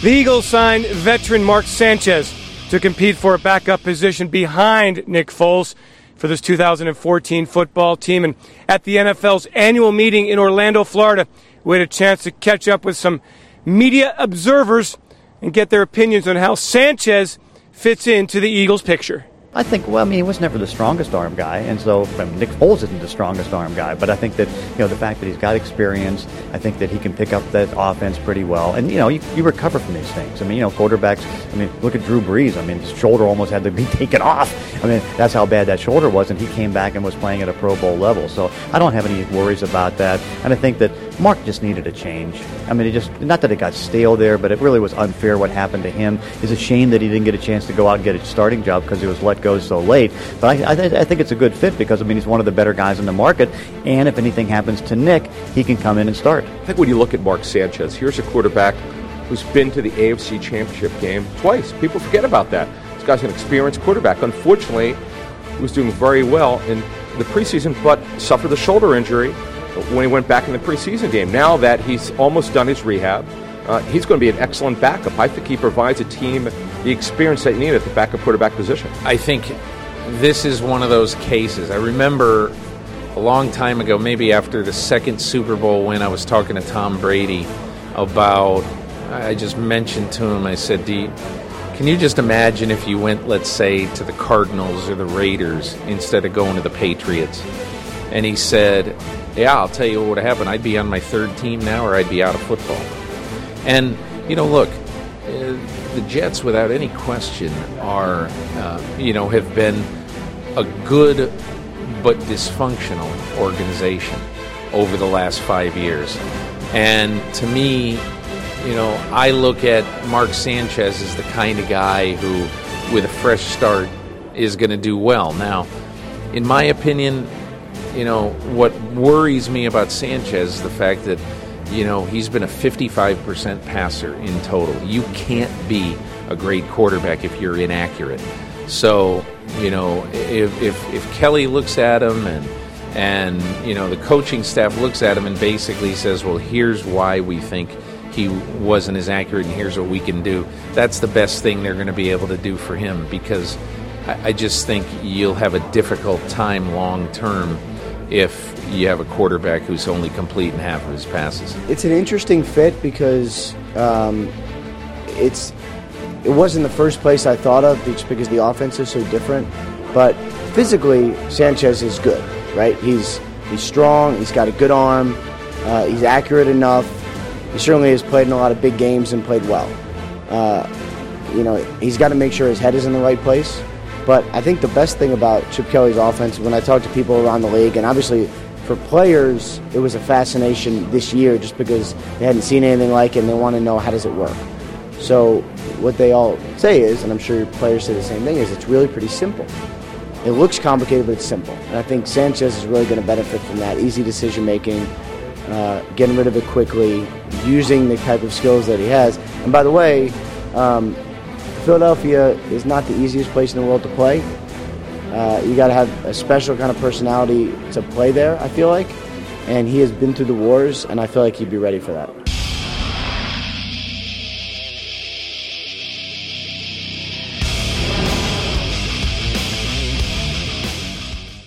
The Eagles signed veteran Mark Sanchez to compete for a backup position behind Nick Foles for this 2014 football team. And at the NFL's annual meeting in Orlando, Florida, we had a chance to catch up with some media observers and get their opinions on how Sanchez fits into the Eagles picture. I think, he was never the strongest arm guy, and so Nick Foles isn't the strongest arm guy, but I think that, the fact that he's got experience, I think that he can pick up that offense pretty well, and, you recover from these things. Quarterbacks, look at Drew Brees. His shoulder almost had to be taken off. That's how bad that shoulder was, and he came back and was playing at a Pro Bowl level, so I don't have any worries about that, and I think that Mark just needed a change. Not that it got stale there, but it really was unfair what happened to him. It's a shame that he didn't get a chance to go out and get a starting job because he was let go so late. But I think it's a good fit because, he's one of the better guys in the market, and if anything happens to Nick, he can come in and start. I think when you look at Mark Sanchez, here's a quarterback who's been to the AFC Championship game twice. People forget about that. This guy's an experienced quarterback. Unfortunately, he was doing very well in the preseason, but suffered the shoulder injury when he went back in the preseason game. Now that he's almost done his rehab, he's going to be an excellent backup. I think he provides a team the experience they need at the backup quarterback position. I think this is one of those cases. I remember a long time ago, maybe after the second Super Bowl win, I was talking to Tom Brady about, I just mentioned to him, I said, can you just imagine if you went, let's say, to the Cardinals or the Raiders instead of going to the Patriots? And he said, yeah, I'll tell you what would happen. I'd be on my third team now, or I'd be out of football. And, look, the Jets, without any question, are, have been a good but dysfunctional organization over the last 5 years. And to me, I look at Mark Sanchez as the kind of guy who, with a fresh start, is going to do well. Now, in my opinion, what worries me about Sanchez is the fact that, he's been a 55% passer in total. You can't be a great quarterback if you're inaccurate. So, if Kelly looks at him and the coaching staff looks at him and basically says, well, here's why we think he wasn't as accurate and here's what we can do, that's the best thing they're going to be able to do for him, because I just think you'll have a difficult time long term if you have a quarterback who's only completing half of his passes. It's an interesting fit because it wasn't the first place I thought of, just because the offense is so different. But physically, Sanchez is good, right? He's strong. He's got a good arm. He's accurate enough. He certainly has played in a lot of big games and played well. He's got to make sure his head is in the right place. But I think the best thing about Chip Kelly's offense, when I talk to people around the league, and obviously for players, it was a fascination this year just because they hadn't seen anything like it and they want to know, how does it work? So what they all say is, and I'm sure your players say the same thing, is it's really pretty simple. It looks complicated, but it's simple. And I think Sanchez is really going to benefit from that. Easy decision-making, getting rid of it quickly, using the type of skills that he has. And by the way, Philadelphia is not the easiest place in the world to play. You got to have a special kind of personality to play there, I feel like. And he has been through the wars, and I feel like he'd be ready for that.